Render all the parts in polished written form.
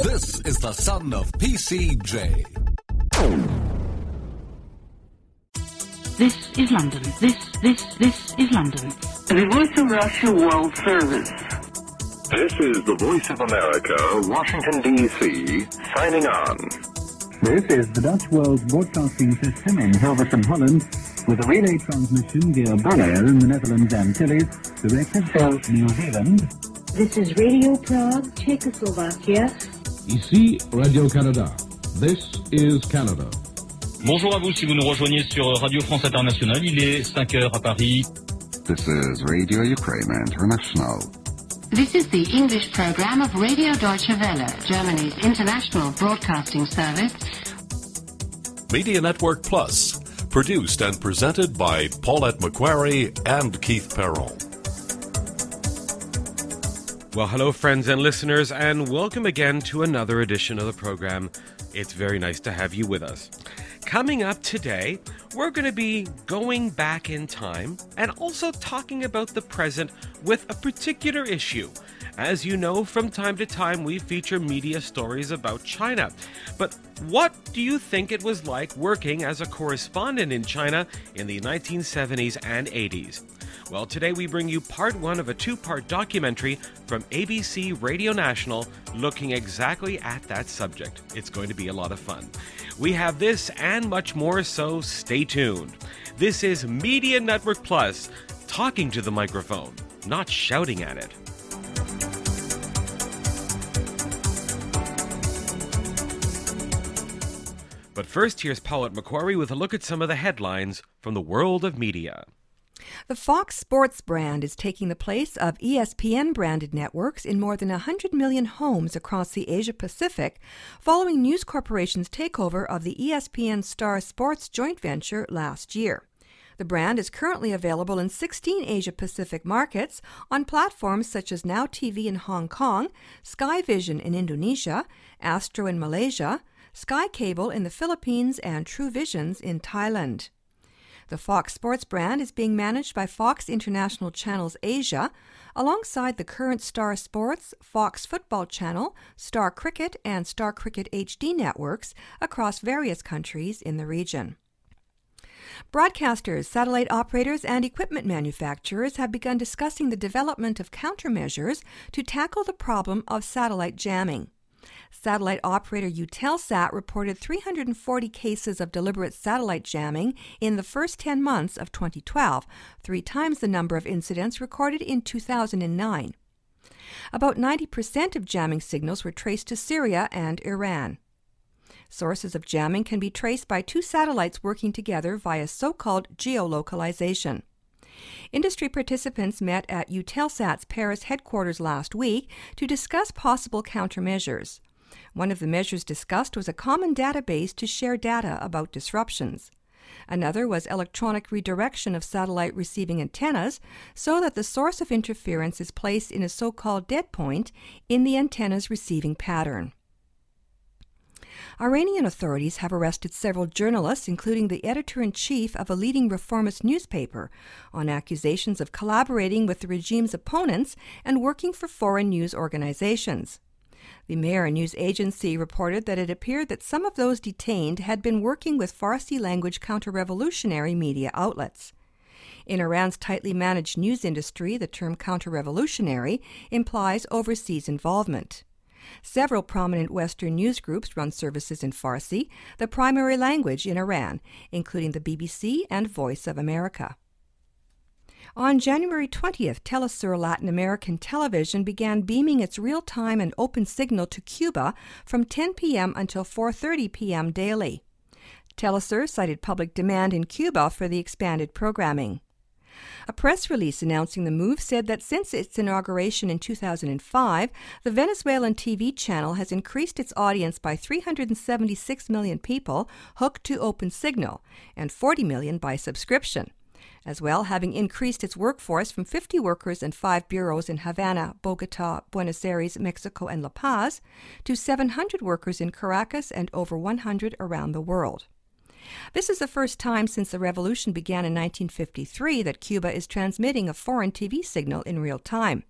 This is the son of PCJ. This is London. This is London. The Voice of Russia World Service. This is the Voice of America, Washington, D.C., signing on. This is the Dutch World Broadcasting System in Hilversum, Holland, with a relay transmission via Bonaire in the Netherlands Antilles, directed from New Zealand. This is Radio Prague, Czechoslovakia. Ici Radio-Canada. This is Canada. Bonjour à vous si vous nous rejoignez sur Radio France Internationale. Il est 5 heures à Paris. This is Radio Ukraine International. This is the English program of Radio Deutsche Welle, Germany's international broadcasting service. Media Network Plus, produced and presented by Paulette Macquarie and Keith Perron. Well, hello, friends and listeners, and welcome again to another edition of the program. It's very nice to have you with us. Coming up today, we're going to be going back in time and also talking about the present with a particular issue. As you know, from time to time, we feature media stories about China. But what do you think it was like working as a correspondent in China in the 1970s and 80s? Well, today we bring you part one of a two-part documentary from ABC Radio National looking exactly at that subject. It's going to be a lot of fun. We have this and much more, so stay tuned. This is Media Network Plus, talking to the microphone, not shouting at it. But first, here's Paulette Macquarie with a look at some of the headlines from the world of media. The Fox Sports brand is taking the place of ESPN-branded networks in more than 100 million homes across the Asia-Pacific, following News Corporation's takeover of the ESPN Star Sports joint venture last year. The brand is currently available in 16 Asia-Pacific markets on platforms such as Now TV in Hong Kong, Sky Vision in Indonesia, Astro in Malaysia, Sky Cable in the Philippines, and True Visions in Thailand. The Fox Sports brand is being managed by Fox International Channels Asia, alongside the current Star Sports, Fox Football Channel, Star Cricket, and Star Cricket HD networks across various countries in the region. Broadcasters, satellite operators, and equipment manufacturers have begun discussing the development of countermeasures to tackle the problem of satellite jamming. Satellite operator Eutelsat reported 340 cases of deliberate satellite jamming in the first 10 months of 2012, 3 times the number of incidents recorded in 2009. About 90% of jamming signals were traced to Syria and Iran. Sources of jamming can be traced by 2 satellites working together via so-called geolocalization. Industry participants met at Eutelsat's Paris headquarters last week to discuss possible countermeasures. One of the measures discussed was a common database to share data about disruptions. Another was electronic redirection of satellite receiving antennas so that the source of interference is placed in a so-called dead point in the antenna's receiving pattern. Iranian authorities have arrested several journalists, including the editor-in-chief of a leading reformist newspaper, on accusations of collaborating with the regime's opponents and working for foreign news organizations. The Mehr news agency reported that it appeared that some of those detained had been working with Farsi-language counter-revolutionary media outlets. In Iran's tightly managed news industry, the term counter-revolutionary implies overseas involvement. Several prominent Western news groups run services in Farsi, the primary language in Iran, including the BBC and Voice of America. On January 20th, Telesur Latin American Television began beaming its real-time and open signal to Cuba from 10 p.m. until 4:30 p.m. daily. Telesur cited public demand in Cuba for the expanded programming. A press release announcing the move said that since its inauguration in 2005, the Venezuelan TV channel has increased its audience by 376 million people hooked to open signal and 40 million by subscription, as well having increased its workforce from 50 workers and 5 bureaus in Havana, Bogota, Buenos Aires, Mexico, and La Paz to 700 workers in Caracas and over 100 around the world. This is the first time since the revolution began in 1953 that Cuba is transmitting a foreign TV signal in real time.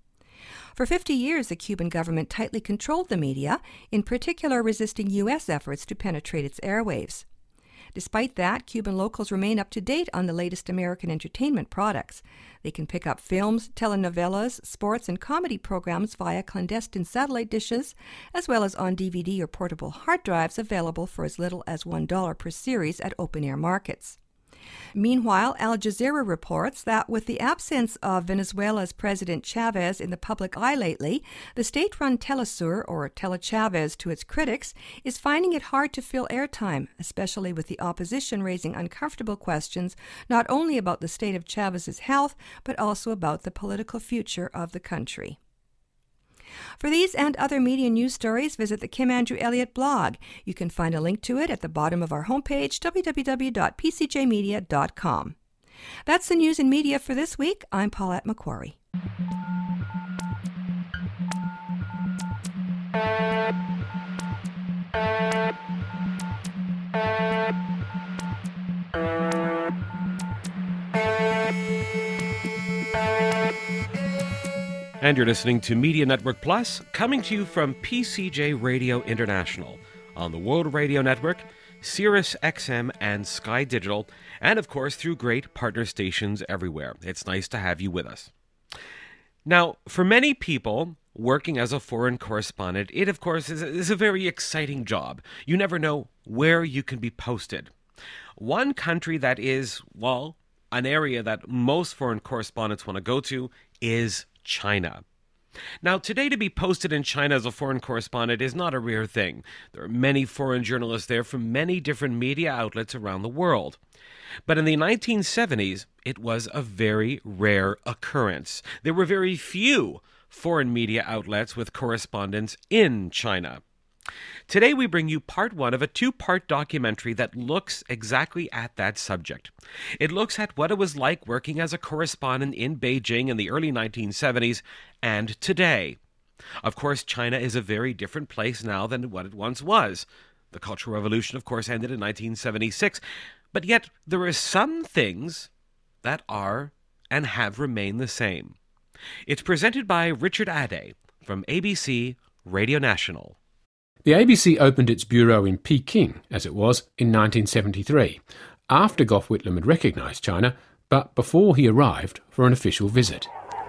For 50 years, the Cuban government tightly controlled the media, in particular resisting U.S. efforts to penetrate its airwaves. Despite that, Cuban locals remain up to date on the latest American entertainment products. They can pick up films, telenovelas, sports, and comedy programs via clandestine satellite dishes, as well as on DVD or portable hard drives available for as little as $1 per series at open-air markets. Meanwhile, Al Jazeera reports that with the absence of Venezuela's President Chavez in the public eye lately, the state-run Telesur, or Telechavez to its critics, is finding it hard to fill airtime, especially with the opposition raising uncomfortable questions not only about the state of Chavez's health, but also about the political future of the country. For these and other media news stories, visit the Kim Andrew Elliott blog. You can find a link to it at the bottom of our homepage, www.pcjmedia.com. That's the news and media for this week. I'm Paulette Macquarie. And you're listening to Media Network Plus, coming to you from PCJ Radio International on the World Radio Network, Sirius XM and Sky Digital, and of course through great partner stations everywhere. It's nice to have you with us. Now, for many people, working as a foreign correspondent, it of course is a very exciting job. You never know where you can be posted. One country that is, well, an area that most foreign correspondents want to go to is China. Now, today to be posted in China as a foreign correspondent is not a rare thing. There are many foreign journalists there from many different media outlets around the world. But in the 1970s, it was a very rare occurrence. There were very few foreign media outlets with correspondents in China. Today we bring you part one of a two-part documentary that looks exactly at that subject. It looks at what it was like working as a correspondent in Beijing in the early 1970s and today. Of course, China is a very different place now than what it once was. The Cultural Revolution, of course, ended in 1976, but yet there are some things that are and have remained the same. It's presented by Richard Ade from ABC Radio National. The ABC opened its bureau in Peking, as it was, in 1973, after Gough Whitlam had recognised China, but before he arrived for an official visit.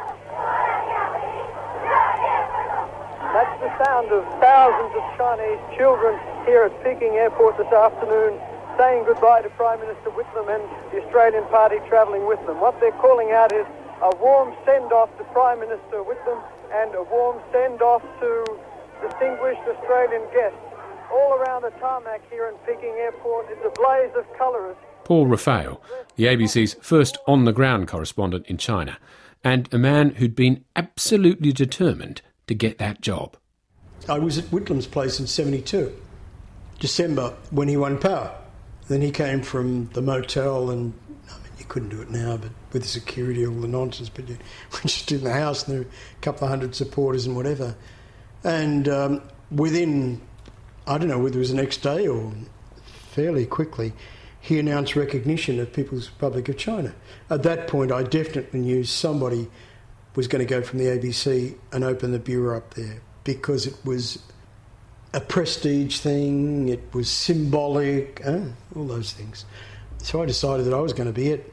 That's the sound of thousands of Chinese children here at Peking Airport this afternoon, saying goodbye to Prime Minister Whitlam and the Australian party travelling with them. What they're calling out is a warm send-off to Prime Minister Whitlam and a warm send-off to distinguished Australian guests. All around the tarmac here in Peking Airport is a blaze of colours. Paul Raphael, the ABC's first on-the-ground correspondent in China, and a man who'd been absolutely determined to get that job. I was at Whitlam's place in 72, December, when he won power. Then he came from the motel, and I mean, you couldn't do it now, but with the security, all the nonsense, but you were just in the house and there were a couple of hundred supporters and whatever. And within, I don't know whether it was the next day or fairly quickly, he announced recognition of People's Republic of China. At that point, I definitely knew somebody was going to go from the ABC and open the bureau up there, because it was a prestige thing, it was symbolic, all those things. So I decided that I was going to be it.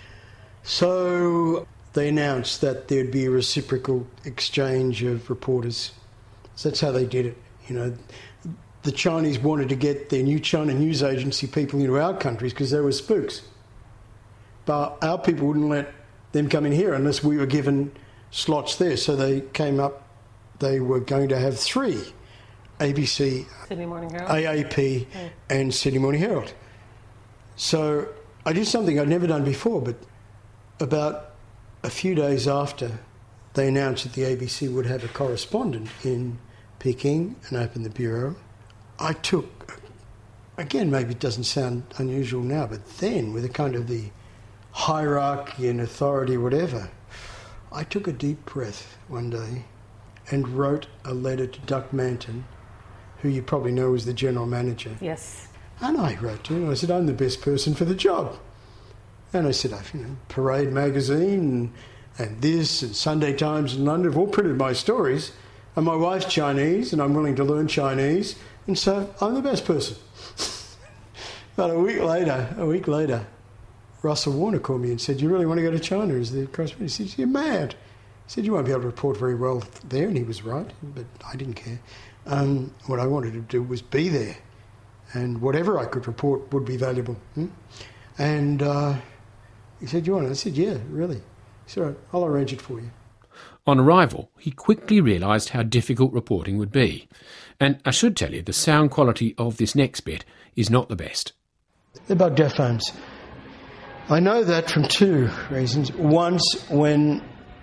So they announced that there'd be a reciprocal exchange of reporters. So that's how they did it. You know, the Chinese wanted to get their new China news agency people into our countries because they were spooks. But our people wouldn't let them come in here unless we were given slots there. So they came up, they were going to have 3, ABC, Sydney Morning Herald, AAP, and Sydney Morning Herald. So I did something I'd never done before, but about a few days after they announced that the ABC would have a correspondent in Peking and open the bureau, I took, again, maybe it doesn't sound unusual now, but then with a kind of the hierarchy and authority, whatever, I took a deep breath one day and wrote a letter to Duck Manton, who you probably know is the general manager. Yes. And I wrote to him, I said, I'm the best person for the job. And I said, I've, Parade magazine, and this and Sunday Times in London have all printed my stories, and my wife's Chinese and I'm willing to learn Chinese, and so I'm the best person. But a week later, Russell Warner called me and said, "You really want to go to China as the correspondent?" He said, "You're mad." He said, "You won't be able to report very well there," and he was right, but I didn't care. What I wanted to do was be there, and whatever I could report would be valuable. And he said, "You want it?" I said, "Yeah, really." He said, "All right, I'll arrange it for you." On arrival, he quickly realised how difficult reporting would be. And I should tell you, the sound quality of this next bit is not the best. They're bug-deaf phones. I know that from two reasons. Once, when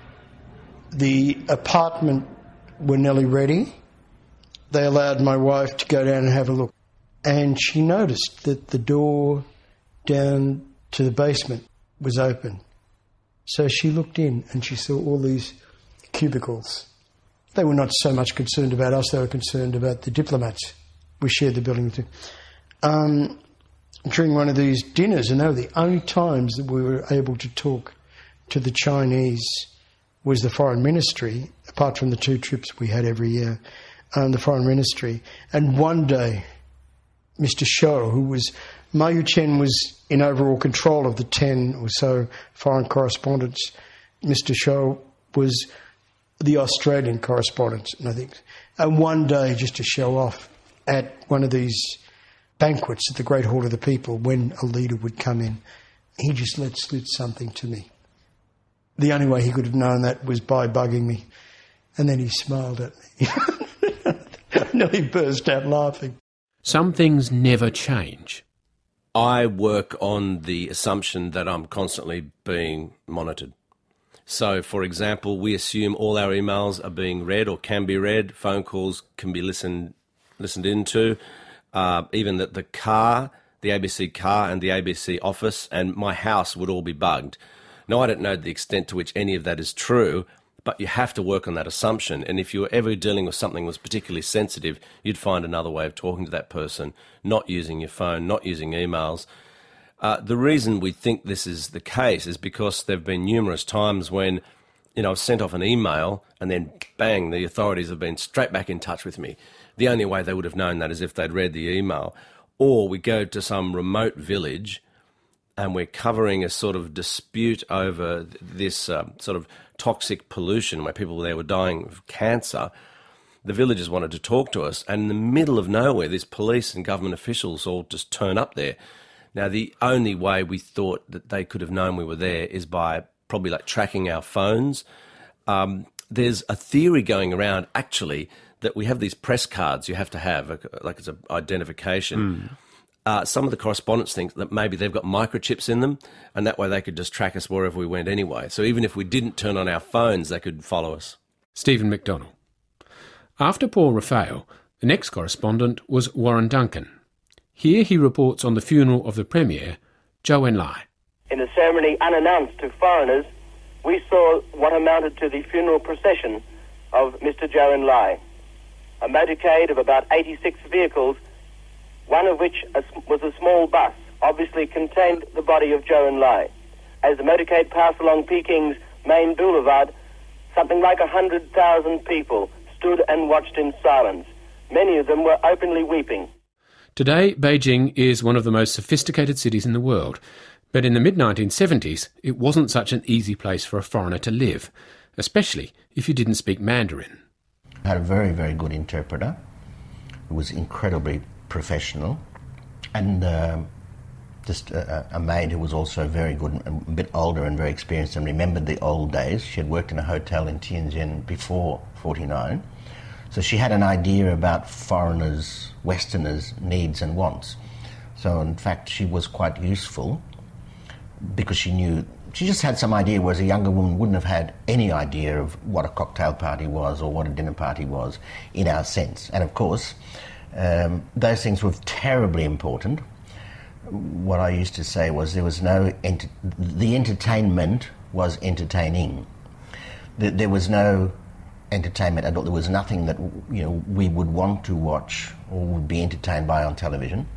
the apartment were nearly ready, they allowed my wife to go down and have a look. And she noticed that the door down to the basement was open. So she looked in and she saw all these cubicles. They were not so much concerned about us, they were concerned about the diplomats we shared the building with. During one of these dinners, and they were the only times that we were able to talk to the Chinese, was the foreign ministry, apart from the 2 trips we had every year, the foreign ministry. And one day, Mr. Shou, Ma Yu-chen was in overall control of the 10 or so foreign correspondents. Mr. Shou was the Australian correspondent, I think. And one day, just to show off, at one of these banquets at the Great Hall of the People, when a leader would come in, he just let slip something to me. The only way he could have known that was by bugging me. And then he smiled at me. I nearly burst out laughing. Some things never change. I work on the assumption that I'm constantly being monitored. So, for example, we assume all our emails are being read or can be read, phone calls can be listened into, even that the car, the ABC car and the ABC office and my house would all be bugged. Now, I don't know the extent to which any of that is true, but you have to work on that assumption. And if you were ever dealing with something that was particularly sensitive, you'd find another way of talking to that person, not using your phone, not using emails. The reason we think this is the case is because there have been numerous times when, I've sent off an email and then, bang, the authorities have been straight back in touch with me. The only way they would have known that is if they'd read the email. Or we go to some remote village and we're covering a sort of dispute over this sort of toxic pollution where people there were dying of cancer. The villagers wanted to talk to us, and in the middle of nowhere, these police and government officials all just turn up there. Now, the only way we thought that they could have known we were there is by probably tracking our phones. There's a theory going around, actually, that we have these press cards you have to have, it's an identification. Some of the correspondents think that maybe they've got microchips in them, and that way they could just track us wherever we went anyway. So even if we didn't turn on our phones, they could follow us. Stephen McDonnell. After Paul Raphael, the next correspondent was Warren Duncan. Here he reports on the funeral of the Premier, Zhou Enlai. In a ceremony unannounced to foreigners, we saw what amounted to the funeral procession of Mr. Zhou Enlai, a motorcade of about 86 vehicles, one of which was a small bus, obviously contained the body of Zhou Enlai. As the motorcade passed along Peking's main boulevard, something like 100,000 people stood and watched in silence. Many of them were openly weeping. Today, Beijing is one of the most sophisticated cities in the world, but in the mid-1970s, it wasn't such an easy place for a foreigner to live, especially if you didn't speak Mandarin. I had a very, very good interpreter who was incredibly professional, and just a maid who was also very good, a bit older and very experienced and remembered the old days. She had worked in a hotel in Tianjin before 1949, so she had an idea about foreigners, Westerners' needs and wants. So in fact she was quite useful because she just had some idea, whereas a younger woman wouldn't have had any idea of what a cocktail party was or what a dinner party was in our sense. And of course, those things were terribly important. What I used to say was there was the entertainment was entertaining. There was no entertainment at all. There was nothing that we would want to watch or would be entertained by on television.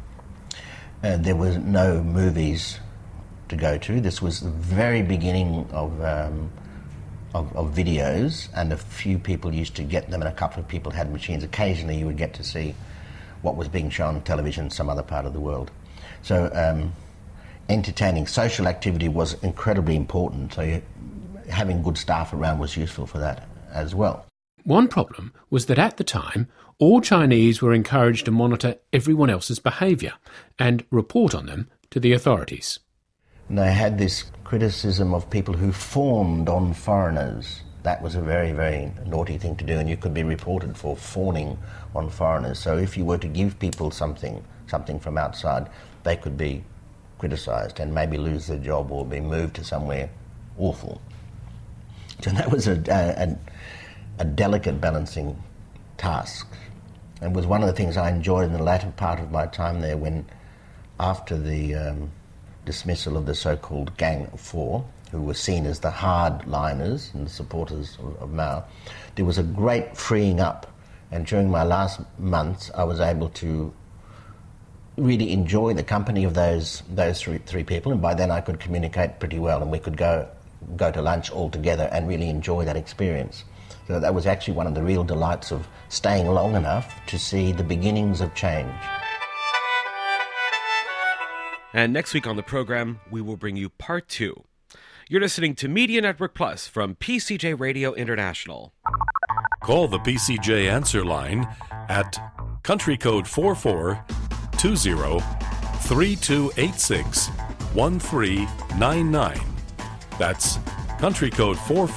There were no movies to go to. This was the very beginning of of videos, and a few people used to get them, and a couple of people had machines. Occasionally you would get to see what was being shown on television in some other part of the world. So entertaining social activity was incredibly important, so having good staff around was useful for that as well. One problem was that at the time, all Chinese were encouraged to monitor everyone else's behaviour and report on them to the authorities. And they had this criticism of people who fawned on foreigners. That was a very, very naughty thing to do, and you could be reported for fawning on foreigners. So if you were to give people something from outside, they could be criticised and maybe lose their job or be moved to somewhere awful. So that was a delicate balancing task, and was one of the things I enjoyed in the latter part of my time there, when after the dismissal of the so-called Gang of Four, who were seen as the hardliners and the supporters of Mao, there was a great freeing up, and during my last months I was able to really enjoy the company of those three people, and by then I could communicate pretty well, and we could go to lunch all together and really enjoy that experience. So that was actually one of the real delights of staying long enough to see the beginnings of change. And next week on the program, we will bring you part 2. You're listening to Media Network Plus from PCJ Radio International. Call the PCJ answer line at country code 4420-3286-1399. That's country code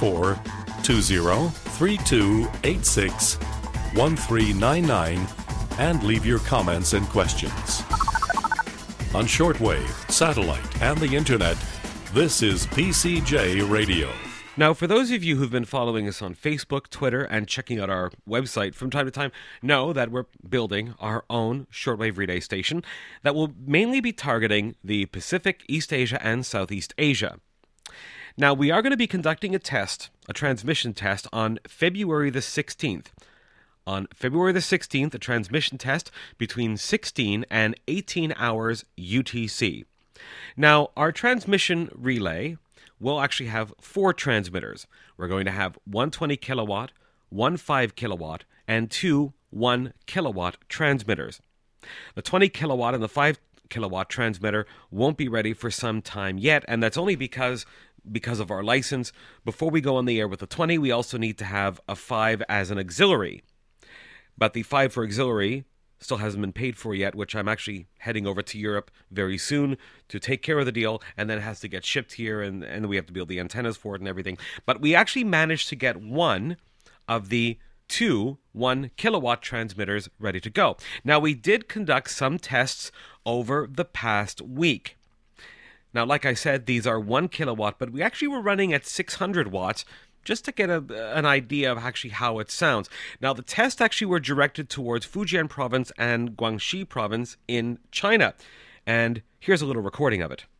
4420-3286-1399, and leave your comments and questions. On shortwave, satellite, and the internet, this is PCJ Radio. Now, for those of you who've been following us on Facebook, Twitter, and checking out our website from time to time, know that we're building our own shortwave relay station that will mainly be targeting the Pacific, East Asia, and Southeast Asia. Now, we are going to be conducting a transmission test on February the 16th. On February the 16th, a transmission test between 16 and 18 hours UTC. Now, our transmission relay will actually have 4 transmitters. We're going to have one 20 kilowatt, one 5 kilowatt, and 2 1 kilowatt transmitters. The 20 kilowatt and the 5 kilowatt transmitter won't be ready for some time yet, and that's only because of our license. Before we go on the air with the 20, we also need to have a 5 as an auxiliary. But the 5 for auxiliary still hasn't been paid for yet, which I'm actually heading over to Europe very soon to take care of the deal, and then it has to get shipped here, and we have to build the antennas for it and everything. But we actually managed to get one of the 2 1 kilowatt transmitters ready to go. Now, we did conduct some tests over the past week. Now, like I said, these are 1 kilowatt, but we actually were running at 600 watts just to get an idea of actually how it sounds. Now, the tests actually were directed towards Fujian province and Guangxi province in China. And here's a little recording of it.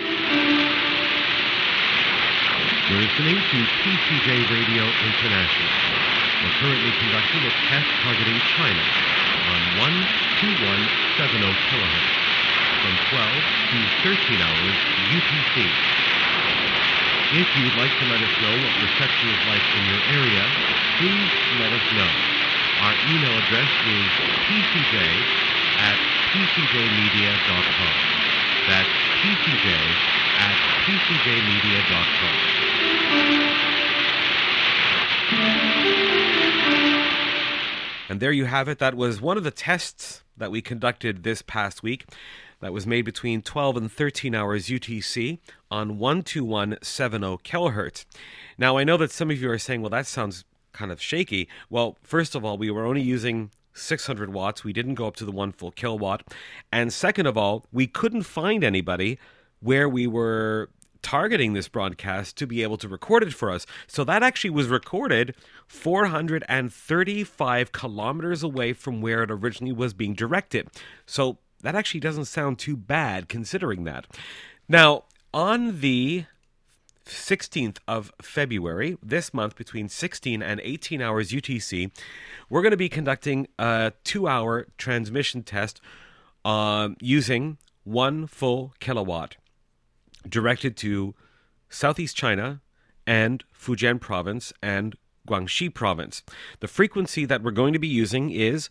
You're listening to PCJ Radio International. We're currently conducting a test targeting China on 12170 kHz from 12 to 13 hours UTC. If you'd like to let us know what reception is like in your area, please let us know. Our email address is pcj@pcjmedia.com. That's pcj@pcjmedia.com. And there you have it. That was one of the tests that we conducted this past week. That was made between 12 and 13 hours UTC on 12170 kilohertz. Now, I know that some of you are saying, well, that sounds kind of shaky. Well, first of all, we were only using 600 watts. We didn't go up to the 1 full kilowatt. And second of all, we couldn't find anybody where we were targeting this broadcast to be able to record it for us. So that actually was recorded 435 kilometers away from where it originally was being directed. So that actually doesn't sound too bad considering that. Now, on the 16th of February, this month, between 16 and 18 hours UTC, we're going to be conducting a 2-hour transmission test using 1 full kilowatt directed to Southeast China and Fujian Province and Guangxi Province. The frequency that we're going to be using is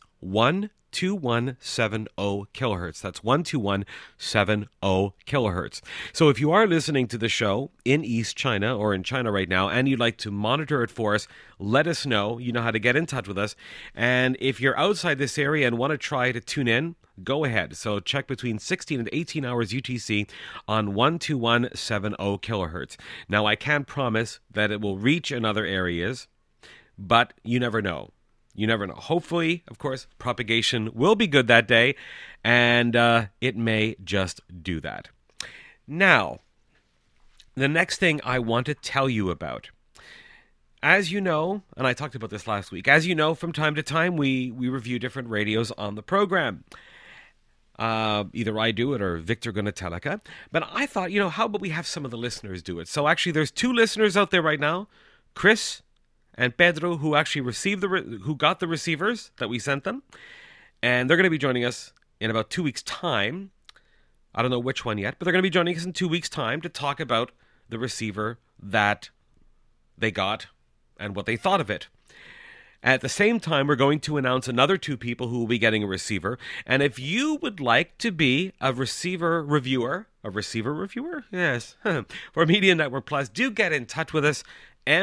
12170 kilohertz. That's 12170 kilohertz. So if you are listening to the show in East China or in China right now and you'd like to monitor it for us, let us know. You know how to get in touch with us. And if you're outside this area and want to try to tune in, go ahead. So check between 16 and 18 hours UTC on 12170 kilohertz. Now, I can't promise that it will reach in other areas, but you never know. You never know. Hopefully, of course, propagation will be good that day, and it may just do that. Now, the next thing I want to tell you about. As you know, and I talked about this last week, as you know, from time to time, we review different radios on the program. Either I do it or Victor Gunateleka. But I thought, how about we have some of the listeners do it? So actually, there's 2 listeners out there right now, Chris and Pedro, who actually who got the receivers that we sent them. And they're going to be joining us in about 2 weeks' time. I don't know which one yet, but they're going to be joining us in 2 weeks' time to talk about the receiver that they got and what they thought of it. At the same time, we're going to announce another 2 people who will be getting a receiver. And if you would like to be a receiver reviewer, yes, for Media Network Plus, do get in touch with us,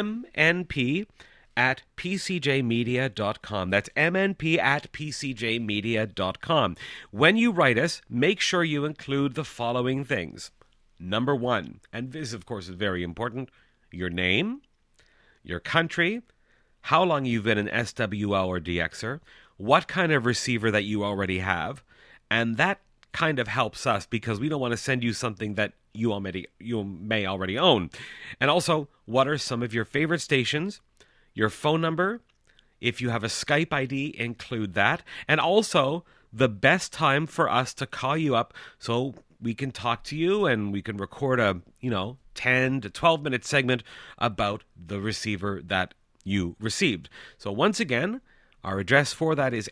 mnp@pcjmedia.com. That's mnp@pcjmedia.com. When you write us, make sure you include the following things. Number 1, and this, of course, is very important, your name, your country, how long you've been an SWL or DXer, what kind of receiver that you already have, and that kind of helps us because we don't want to send you something that you may already own. And also, what are some of your favorite stations, your phone number, if you have a Skype ID, include that, and also the best time for us to call you up so we can talk to you and we can record a 10 to 12 minute segment about the receiver that you received. So once again, our address for that is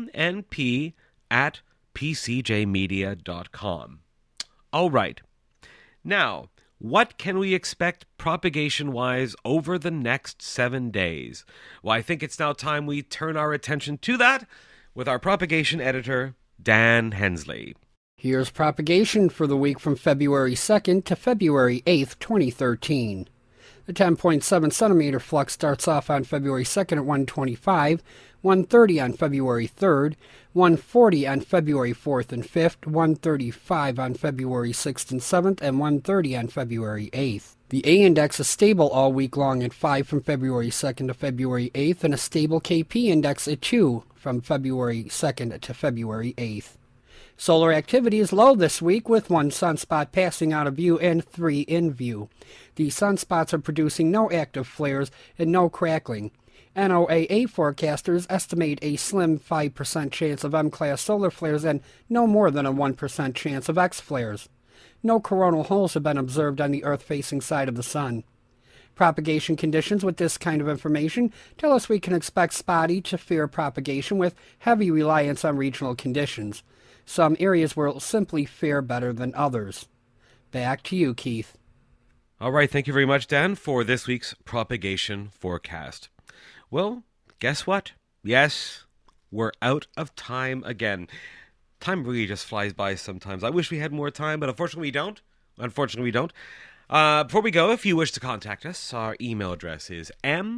mnp@pcjmedia.com. All right. Now, what can we expect propagation-wise over the next 7 days? Well, I think it's now time we turn our attention to that with our propagation editor, Dan Hensley. Here's propagation for the week from February 2nd to February 8th, 2013. The 10.7 centimeter flux starts off on February 2nd at 125, 130 on February 3rd, 140 on February 4th and 5th, 135 on February 6th and 7th, and 130 on February 8th. The A index is stable all week long at 5 from February 2nd to February 8th, and a stable KP index at 2 from February 2nd to February 8th. Solar activity is low this week, with 1 sunspot passing out of view and 3 in view. These sunspots are producing no active flares and no crackling. NOAA forecasters estimate a slim 5% chance of M-class solar flares and no more than a 1% chance of X flares. No coronal holes have been observed on the Earth-facing side of the Sun. Propagation conditions with this kind of information tell us we can expect spotty to fair propagation with heavy reliance on regional conditions. Some areas will simply fare better than others. Back to you, Keith. All right, thank you very much, Dan, for this week's propagation forecast. Well, guess what? Yes, we're out of time again. Time really just flies by sometimes. I wish we had more time, but unfortunately we don't. Before we go, if you wish to contact us, our email address is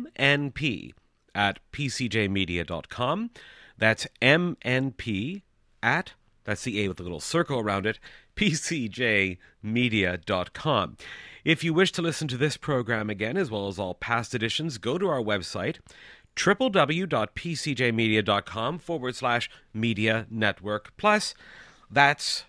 mnp@pcjmedia.com. That's mnp@ that's the A with a little circle around it, pcjmedia.com. If you wish to listen to this program again, as well as all past editions, go to our website, www.pcjmedia.com/Media Network Plus. That's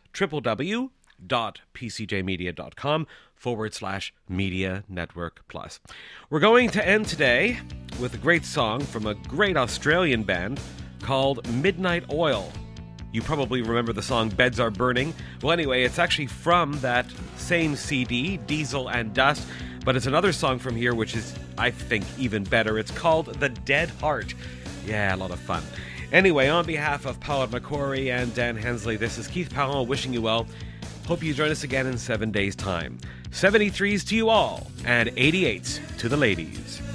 www.pcjmedia.com/Media Network Plus. We're going to end today with a great song from a great Australian band called Midnight Oil. You probably remember the song Beds Are Burning. Well, anyway, it's actually from that same CD, Diesel and Dust, but it's another song from here which is, I think, even better. It's called The Dead Heart. Yeah, a lot of fun. Anyway, on behalf of Paul McCory and Dan Hensley, this is Keith Powell wishing you well. Hope you join us again in 7 days' time. 73s to you all, and 88s to the ladies.